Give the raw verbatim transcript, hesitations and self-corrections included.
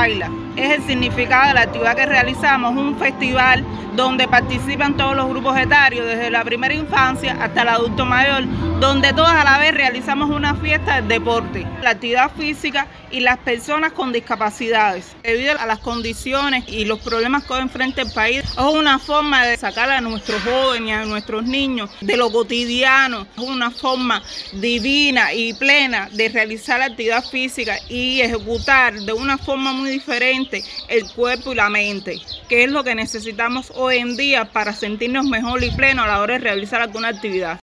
baila. Es el significado de la actividad que realizamos, un festival donde participan todos los grupos etarios, desde la primera infancia hasta el adulto mayor, donde todos a la vez realizamos una fiesta del deporte, la actividad física y las personas con discapacidades. Debido a las condiciones y los problemas que hoy enfrenta el país, es una forma de sacar a nuestros jóvenes y a nuestros niños de lo cotidiano, es una forma divina y plena de realizar la actividad física y ejecutar de una forma muy diferente el cuerpo y la mente, que es lo que necesitamos hoy en día para sentirnos mejor y pleno a la hora de realizar alguna actividad.